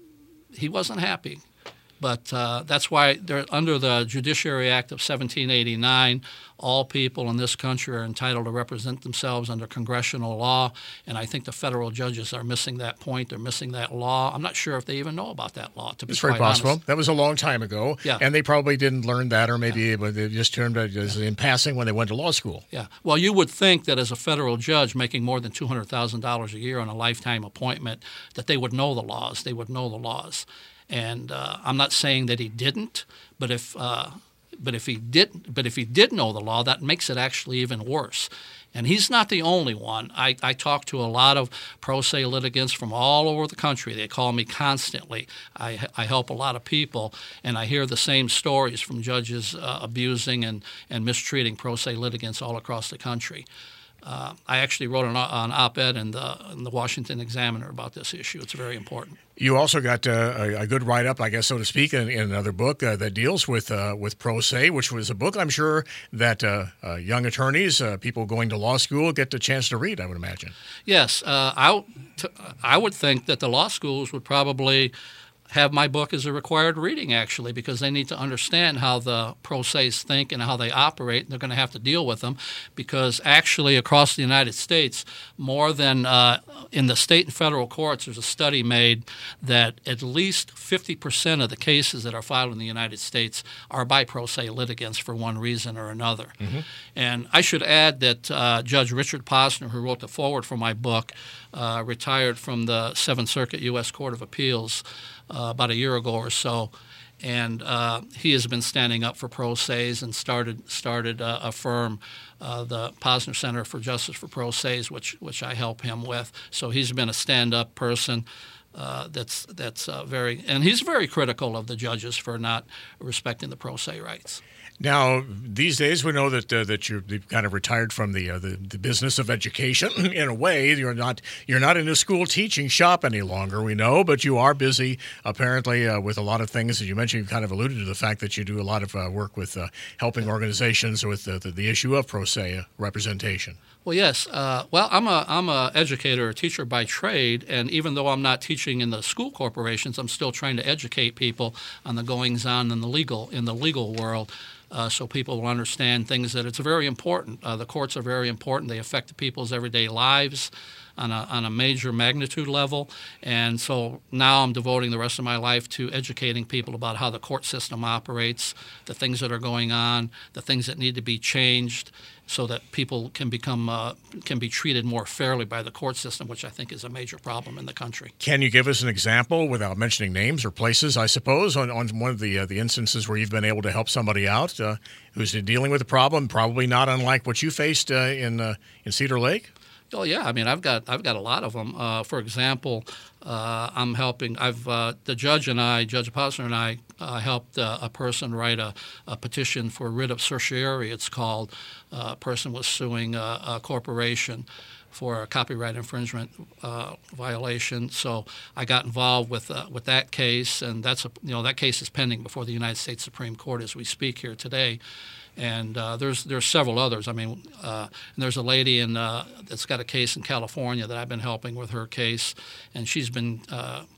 Speaker 4: he wasn't happy. But uh, that's why they're, under the Judiciary Act of seventeen eighty-nine, all people in this country are entitled to represent themselves under congressional law, and I think the federal judges are missing that point. They're missing that law. I'm not sure if they even know about that law, to be
Speaker 1: It's
Speaker 4: quite
Speaker 1: very possible.
Speaker 4: honest.
Speaker 1: That was a long time ago,
Speaker 4: Yeah.
Speaker 1: and they probably didn't learn that, or maybe
Speaker 4: Yeah.
Speaker 1: they just turned it as in passing when they went to law school.
Speaker 4: Yeah. Well, you would think that as a federal judge making more than two hundred thousand dollars a year on a lifetime appointment, that they would know the laws. They would know the laws. And uh, I'm not saying that he didn't, but if uh, but if he did, but if he did know the law, that makes it actually even worse. And he's not the only one. I, I talk to a lot of pro se litigants from all over the country. They call me constantly. I, I help a lot of people, and I hear the same stories from judges uh, abusing and, and mistreating pro se litigants all across the country. Uh, I actually wrote an, an op-ed in the, in the Washington Examiner about this issue. It's very important.
Speaker 1: You also got uh, a, a good write-up, I guess, so to speak, in, in another book uh, that deals with uh, with pro se, which was a book I'm sure that uh, uh, young attorneys, uh, people going to law school, get the chance to read, I would imagine.
Speaker 4: Yes. Uh, I, t- I would think that the law schools would probably have my book as a required reading, actually, because they need to understand how the pro ses think and how they operate, and they're going to have to deal with them, because actually across the United States, more than uh, in the state and federal courts, there's a study made that at least fifty percent of the cases that are filed in the United States are by pro se litigants for one reason or another. Mm-hmm. And I should add that uh, Judge Richard Posner, who wrote the foreword for my book, uh, retired from the Seventh Circuit U S Court of Appeals Uh, about a year ago or so, and uh, he has been standing up for pro ses and started started uh, a firm, uh, the Posner Center for Justice for Pro Ses, which which I help him with. So he's been a stand-up person. Uh, that's that's uh, very, and he's very critical of the judges for not respecting the pro se rights.
Speaker 1: Now, these days, we know that uh, that you're you've kind of retired from the, uh, the the business of education. In a way, you're not you're not in a school teaching shop any longer. We know, but you are busy apparently uh, with a lot of things. As you mentioned, you kind of alluded to the fact that you do a lot of uh, work with uh, helping organizations with uh, the, the issue of pro se representation.
Speaker 4: Well, yes. Uh, well, I'm a I'm a educator, a teacher by trade, and even though I'm not teaching in the school corporations, I'm still trying to educate people on the goings on in the legal in the legal world, uh, so people will understand things that it's very important. Uh, the courts are very important. They affect the people's everyday lives on a on a major magnitude level, and so now I'm devoting the rest of my life to educating people about how the court system operates, the things that are going on, the things that need to be changed, so that people can become uh, can be treated more fairly by the court system, which I think is a major problem in the country.
Speaker 1: Can you give us an example, without mentioning names or places, I suppose, on, on one of the uh, the instances where you've been able to help somebody out uh, who's dealing with a problem, probably not unlike what you faced uh, in uh, in Cedar Lake?
Speaker 4: Oh yeah, I mean I've got I've got a lot of them. Uh, for example, uh, I'm helping. I've uh, the judge and I, Judge Posner and I, uh, helped uh, a person write a, a petition for writ of certiorari. It's called. Uh, a person was suing a, a corporation for a copyright infringement uh, violation. So I got involved with uh, with that case, and that's a, you know that case is pending before the United States Supreme Court as we speak here today. And uh, there's there's several others. I mean, uh, and there's a lady in uh, that's got a case in California that I've been helping with her case, and she's been uh,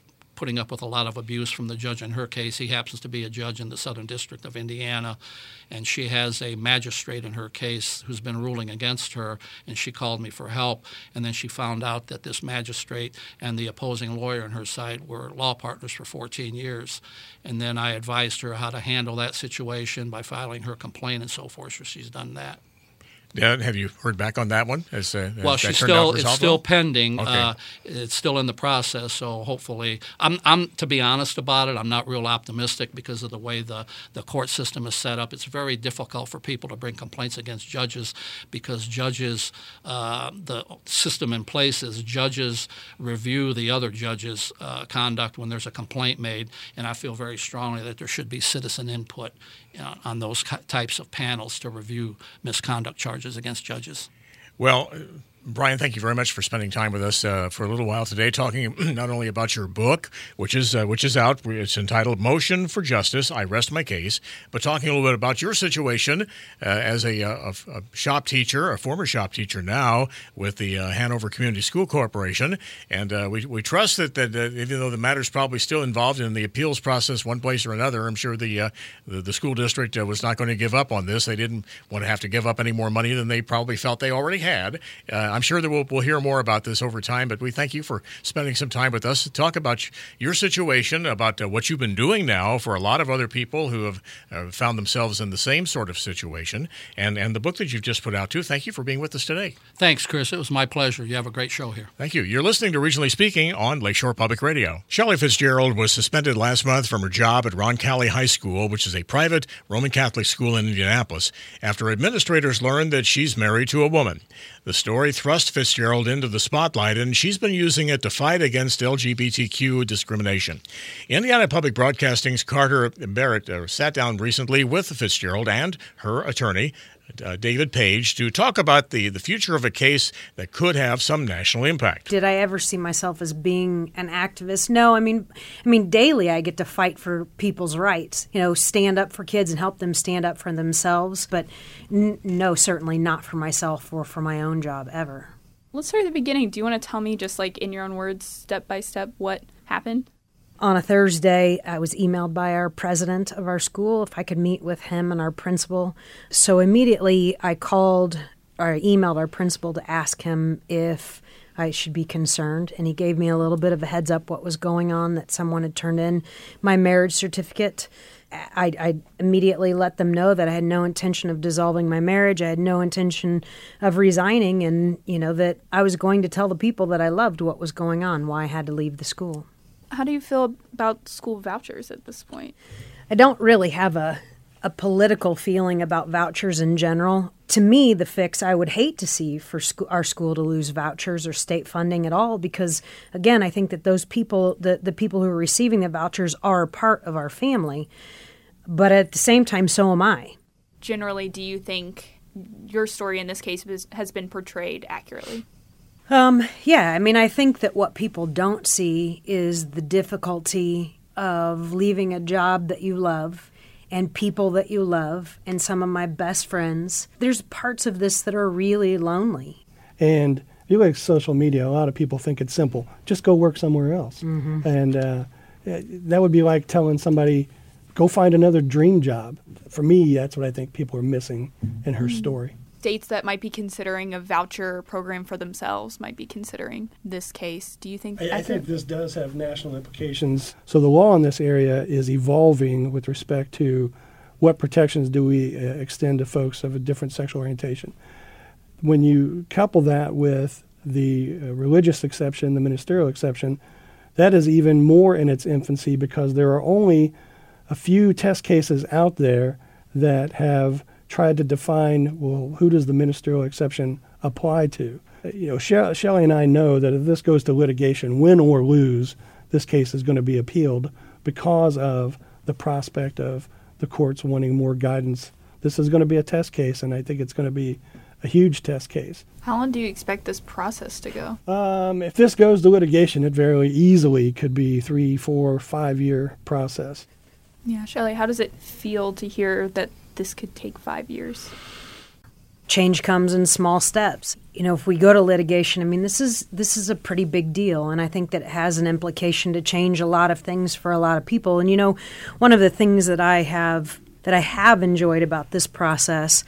Speaker 4: putting up with a lot of abuse from the judge in her case. He happens to be a judge in the Southern District of Indiana, and she has a magistrate in her case who's been ruling against her, and she called me for help. And then she found out that this magistrate and the opposing lawyer on her side were law partners for fourteen years. And then I advised her how to handle that situation by filing her complaint and so forth, so she's done that.
Speaker 1: Yeah, have you heard back on that one? Has, uh,
Speaker 4: well,
Speaker 1: has
Speaker 4: she's
Speaker 1: that
Speaker 4: still it's still
Speaker 1: well?
Speaker 4: pending.
Speaker 1: Okay.
Speaker 4: Uh, it's still in the process, so hopefully, I'm I'm to be honest about it, I'm not real optimistic because of the way the, the court system is set up. It's very difficult for people to bring complaints against judges because judges, uh, the system in place is judges review the other judges' uh, conduct when there's a complaint made, and I feel very strongly that there should be citizen input uh, on those types of panels to review misconduct charges against judges.
Speaker 1: Well, Brian, thank you very much for spending time with us uh, for a little while today, talking not only about your book, which is uh, which is out. It's entitled "Motion for Justice: I Rest My Case," but talking a little bit about your situation uh, as a, a, a shop teacher, a former shop teacher now with the uh, Hanover Community School Corporation. And uh, we we trust that that uh, even though the matter's probably still involved in the appeals process, one place or another, I'm sure the uh, the, the school district uh, was not going to give up on this. They didn't want to have to give up any more money than they probably felt they already had. Uh, I'm sure that we'll, we'll hear more about this over time, but we thank you for spending some time with us to talk about your situation, about uh, what you've been doing now for a lot of other people who have uh, found themselves in the same sort of situation, and, and the book that you've just put out, too. Thank you for being with us today.
Speaker 4: Thanks, Chris. It was my pleasure. You have a great show here.
Speaker 1: Thank you. You're listening to Regionally Speaking on Lakeshore Public Radio. Shelley Fitzgerald was suspended last month from her job at Roncalli High School, which is a private Roman Catholic school in Indianapolis, after administrators learned that she's married to a woman. The story thrust Fitzgerald into the spotlight, and she's been using it to fight against L G B T Q discrimination. Indiana Public Broadcasting's Carter Barrett uh, sat down recently with Fitzgerald and her attorney, uh, David Page, to talk about the, the future of a case that could have some national impact.
Speaker 5: Did I ever see myself as being an activist? No, I mean, I mean, daily I get to fight for people's rights, you know, stand up for kids and help them stand up for themselves. But n- no, certainly not for myself or for my own job ever.
Speaker 6: Let's start at the beginning. Do you want to tell me, just like in your own words, step by step, what happened?
Speaker 5: On a Thursday, I was emailed by our president of our school if I could meet with him and our principal. So immediately I called or emailed our principal to ask him if I should be concerned. And he gave me a little bit of a heads up what was going on, that someone had turned in my marriage certificate. I, I immediately let them know that I had no intention of dissolving my marriage. I had no intention of resigning, and, you know, that I was going to tell the people that I loved what was going on, why I had to leave the school.
Speaker 6: How do you feel about school vouchers at this point?
Speaker 5: I don't really have a, a political feeling about vouchers in general. To me, the fix I would hate to see for sco- our school to lose vouchers or state funding at all, because, again, I think that those people, the, the people who are receiving the vouchers are a part of our family. But at the same time, so am I.
Speaker 6: Generally, do you think your story in this case has been portrayed accurately?
Speaker 5: Um, yeah, I mean, I think that what people don't see is the difficulty of leaving a job that you love and people that you love and some of my best friends. There's parts of this that are really lonely.
Speaker 7: And if you look at social media, a lot of people think it's simple. Just go work somewhere else. Mm-hmm. And uh, that would be like telling somebody, go find another dream job. For me, that's what I think people are missing in her story.
Speaker 6: States that might be considering a voucher program for themselves might be considering this case. Do you think?
Speaker 7: I, I think this does have national implications. So the law in this area is evolving with respect to what protections do we uh, extend to folks of a different sexual orientation. When you couple that with the uh, religious exception, the ministerial exception, that is even more in its infancy, because there are only a few test cases out there that have tried to define, well, who does the ministerial exception apply to? You know, she- Shelley and I know that if this goes to litigation, win or lose, this case is going to be appealed because of the prospect of the courts wanting more guidance. This is going to be a test case, and I think it's going to be a huge test case.
Speaker 6: How long do you expect this process to go?
Speaker 7: Um, if this goes to litigation, it very easily could be three, four, five-year process.
Speaker 6: Yeah, Shelley, how does it feel to hear that this could take five years?
Speaker 5: change comes in small steps. You know, if we go to litigation, I mean, this is this is a pretty big deal, and I think that it has an implication to change a lot of things for a lot of people. And you know, one of the things that I have that I have enjoyed about this process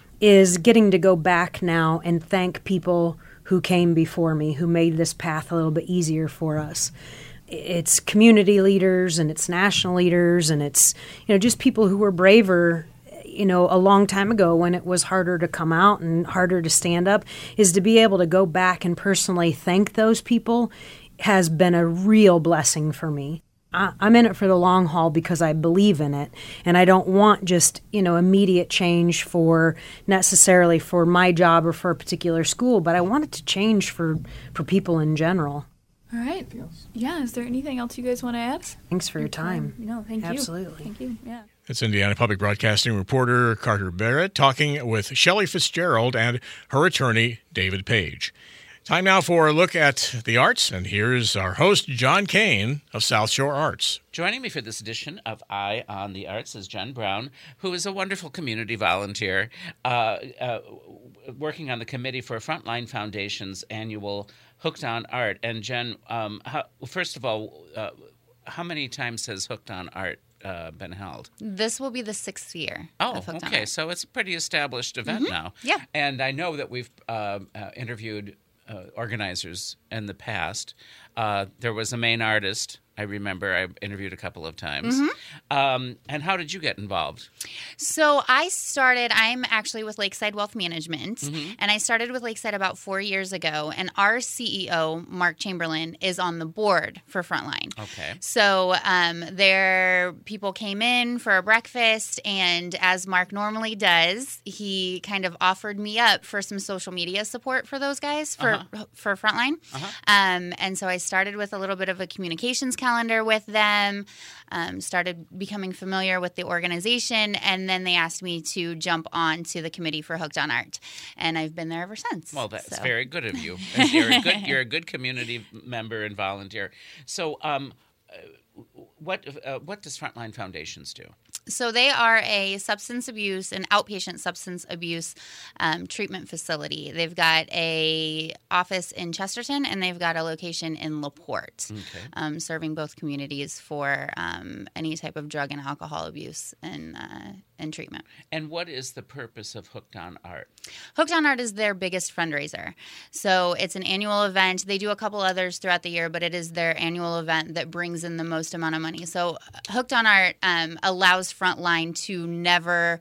Speaker 5: is getting to go back now and thank people who came before me, who made this path a little bit easier for us. It's community leaders and it's national leaders and it's, you know, just people who were braver, you know, a long time ago when it was harder to come out and harder to stand up, is to be able to go back and personally thank those people has been a real blessing for me. I'm in it for the long haul because I believe in it, and I don't want just, you know, immediate change for necessarily for my job or for a particular school, but I want it to change for, for people in general.
Speaker 6: All right. Yeah, is there anything else you guys want to add?
Speaker 5: Thanks for your time.
Speaker 6: No, thank you.
Speaker 5: Absolutely.
Speaker 6: Thank you, yeah.
Speaker 1: It's Indiana Public Broadcasting reporter Carter Barrett talking with Shelley Fitzgerald and her attorney, David Page. Time now for a look at the arts, and here's our host, John Kane of South Shore Arts.
Speaker 8: Joining me for this edition of Eye on the Arts is Jen Brown, who is a wonderful community volunteer uh, uh, working on the committee for Frontline Foundation's annual Hooked on Art. And Jen, um, how, first of all, uh, how many times has Hooked on Art Uh, been held?
Speaker 9: This will be the sixth year.
Speaker 8: Oh,
Speaker 9: of Hooked on
Speaker 8: okay.
Speaker 9: Art.
Speaker 8: So it's a pretty established event
Speaker 9: Mm-hmm.
Speaker 8: now.
Speaker 9: Yeah.
Speaker 8: And I know that we've uh, uh, interviewed uh, organizers in the past. Uh, there was a main artist. I remember I interviewed a couple of times.
Speaker 9: Mm-hmm.
Speaker 8: Um, and how did you get involved?
Speaker 9: So I started, I'm actually with Lakeside Wealth Management,
Speaker 8: Mm-hmm.
Speaker 9: and I started with Lakeside about four years ago, and our C E O, Mark Chamberlain, is on the board for Frontline.
Speaker 8: Okay.
Speaker 9: So um, there, people came in for a breakfast, and as Mark normally does, he kind of offered me up for some social media support for those guys, for,
Speaker 8: Uh-huh.
Speaker 9: for Frontline.
Speaker 8: Uh-huh.
Speaker 9: Um, and so I started with a little bit of a communications calendar with them, um, started becoming familiar with the organization, and then they asked me to jump on to the committee for Hooked on Art, and I've been there ever since.
Speaker 8: Well, that's
Speaker 9: so.
Speaker 8: very good of you. And You're a good, you're a good community member and volunteer. So, um, uh, what uh, what does Frontline Foundations do?
Speaker 9: So they are a substance abuse, an outpatient substance abuse um, treatment facility. They've got a office in Chesterton, and they've got a location in LaPorte,
Speaker 8: Okay.
Speaker 9: um, serving both communities for um, any type of drug and alcohol abuse and uh, and treatment.
Speaker 8: And what is the purpose of Hooked on Art?
Speaker 9: Hooked on Art is their biggest fundraiser. So it's an annual event. They do a couple others throughout the year, but it is their annual event that brings in the most amount of money. So Hooked on Art um, allows Frontline to never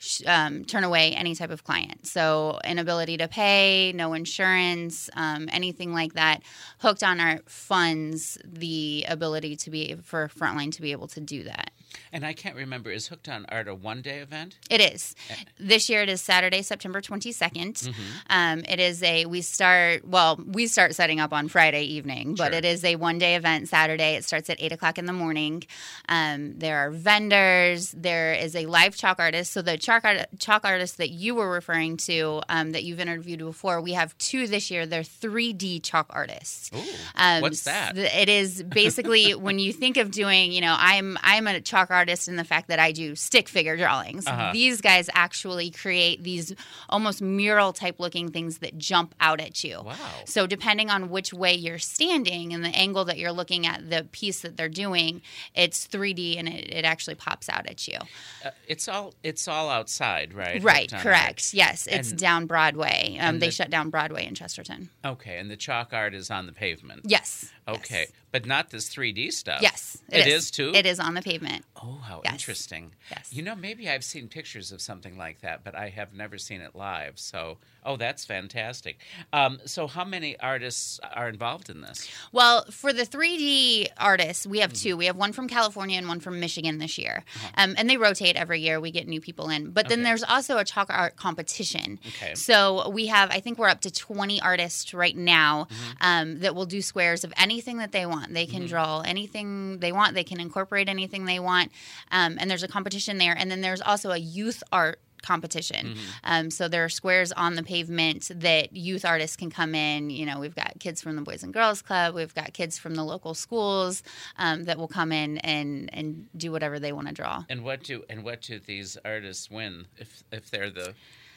Speaker 9: um, turn away any type of client. So inability to pay, no insurance, um, anything like that. Hooked on Art funds the ability to be for Frontline to be able to do that.
Speaker 8: And I can't remember, is Hooked on Art a one-day event?
Speaker 9: It is. This year it is Saturday, September twenty-second.
Speaker 8: Mm-hmm.
Speaker 9: Um, it is a, we start, well, we start setting up on Friday evening, but
Speaker 8: Sure.
Speaker 9: it is a one-day event Saturday. It starts at eight o'clock in the morning. Um, there are vendors. There is a live chalk artist. So the chalk, art, chalk artist that you were referring to, um, that you've interviewed before, we have two this year. They're three D chalk artists.
Speaker 8: Ooh,
Speaker 9: Um,
Speaker 8: what's that?
Speaker 9: It is basically when you think of doing, you know, I'm I'm a chalk artist in the fact that I do stick figure drawings.
Speaker 8: Uh-huh.
Speaker 9: These guys actually create these almost mural type looking things that jump out at you.
Speaker 8: Wow.
Speaker 9: So depending on which way you're standing and the angle that you're looking at the piece that they're doing, it's three D and it, it actually pops out at you.
Speaker 8: Uh, it's all it's all outside, right?
Speaker 9: Right,
Speaker 8: Hooked on
Speaker 9: correct.
Speaker 8: Art.
Speaker 9: Yes, it's
Speaker 8: And-
Speaker 9: down Broadway. Um,
Speaker 8: and
Speaker 9: they
Speaker 8: the-
Speaker 9: shut down Broadway in Chesterton.
Speaker 8: Okay, and the chalk art is on the pavement.
Speaker 9: Yes.
Speaker 8: Okay,
Speaker 9: Yes.
Speaker 8: but not this three D stuff.
Speaker 9: Yes,
Speaker 8: it is. is too.
Speaker 9: It is on the pavement.
Speaker 8: Oh, how
Speaker 9: Yes.
Speaker 8: interesting.
Speaker 9: Yes.
Speaker 8: You know, maybe I've seen pictures of something like that, but I have never seen it live. So, oh, that's fantastic. Um, so, how many artists are involved in this?
Speaker 9: Well, for the three D artists, we have two. We have one from California and one from Michigan this year.
Speaker 8: Uh-huh.
Speaker 9: Um, and they rotate every year. We get new people in. But then
Speaker 8: Okay.
Speaker 9: there's also a chalk art competition.
Speaker 8: Okay.
Speaker 9: So we have, I think we're up to twenty artists right now
Speaker 8: Mm-hmm.
Speaker 9: um, that will do squares of anything that they want. They can
Speaker 8: Mm-hmm.
Speaker 9: draw anything they want. They can incorporate anything they want. Um, and there's a competition there. And then there's also a youth art competition.
Speaker 8: Mm-hmm.
Speaker 9: Um, so there are squares on the pavement that youth artists can come in. You know, we've got kids from the Boys and Girls Club. We've got kids from the local schools um, that will come in and, and do whatever they want to draw.
Speaker 8: And what do and what do these artists win if if they're the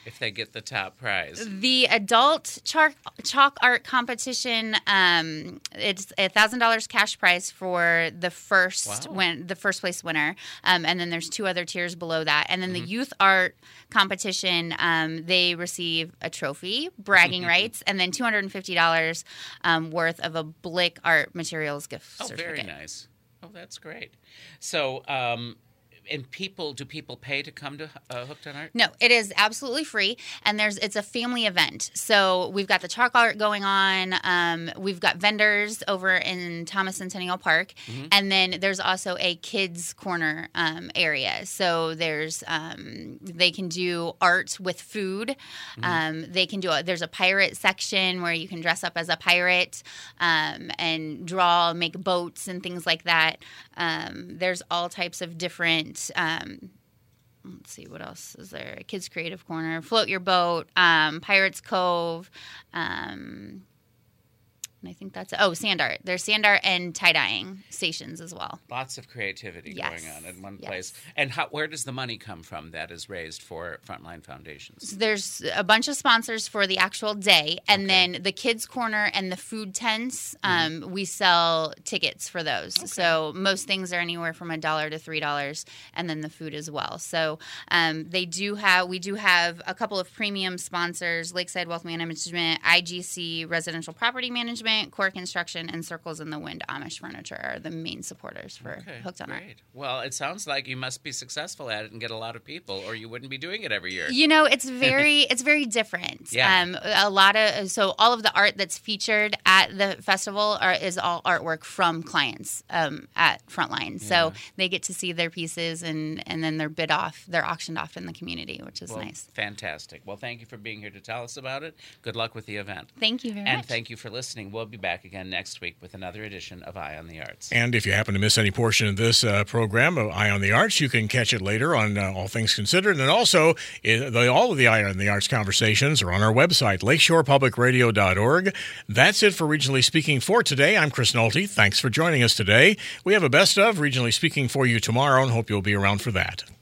Speaker 8: if they get the top prize?
Speaker 9: The adult chalk, chalk art competition, um, it's a thousand dollars cash prize for the first
Speaker 8: Wow.
Speaker 9: win, the first place winner, um, and then there's two other tiers below that. And then mm-hmm. the youth art competition, um, they receive a trophy, bragging rights, and then two hundred fifty dollars um, worth of a Blick Art Materials gift
Speaker 8: oh,
Speaker 9: certificate.
Speaker 8: Very nice. Oh, that's great. So. Um, And people, do people pay to come to uh, Hooked on Art?
Speaker 9: No, it is absolutely free, and there's it's a family event. So we've got the chalk art going on. Um, we've got vendors over in Thomas Centennial Park, mm-hmm. and then there's also a kids corner um, area. So there's um, they can do art with food. Mm-hmm. Um, they can do a, there's a pirate section where you can dress up as a pirate um, and draw, make boats and things like that. Um, there's all types of different. Um, let's see, what else is there? Kids Creative Corner, Float Your Boat, um, Pirates Cove, um, and I think that's oh sand art. There's sand art and tie dyeing stations as well.
Speaker 8: Lots of creativity
Speaker 9: yes.
Speaker 8: going on in one
Speaker 9: yes.
Speaker 8: place. And how, where does the money come from that is raised for Frontline Foundations?
Speaker 9: There's a bunch of sponsors for the actual day, and
Speaker 8: okay.
Speaker 9: then the kids corner and the food tents. Um, mm-hmm. We sell tickets for those. Okay. So most things are anywhere from a dollar to three dollars, and then the food as well. So um, they do have we do have a couple of premium sponsors: Lakeside Wealth Management, I G C Residential Property Management, Core Construction, and Circles in the Wind Amish Furniture are the main supporters for
Speaker 8: okay,
Speaker 9: Hooked on Art.
Speaker 8: Great. Well, it sounds like you must be successful at it and get a lot of people, or you wouldn't be doing it every year.
Speaker 9: You know, it's very it's very different.
Speaker 8: Yeah.
Speaker 9: Um, a lot of so all of the art that's featured at the festival are, is all artwork from clients um, at Frontline. So
Speaker 8: Yeah.
Speaker 9: they get to see their pieces, and, and then they're bid off, they're auctioned off in the community, which is
Speaker 8: well,
Speaker 9: nice.
Speaker 8: Fantastic. Well, thank you for being here to tell us about it. Good luck with the event.
Speaker 9: Thank you very
Speaker 8: and
Speaker 9: much.
Speaker 8: And thank you for listening. We'll be back again next week with another edition of Eye on the Arts.
Speaker 1: And if you happen to miss any portion of this uh, program of Eye on the Arts, you can catch it later on uh, All Things Considered. And also, uh, the, all of the Eye on the Arts conversations are on our website, lakeshore public radio dot org. That's it for Regionally Speaking for today. I'm Chris Nolte. Thanks for joining us today. We have a best of Regionally Speaking for you tomorrow, and hope you'll be around for that.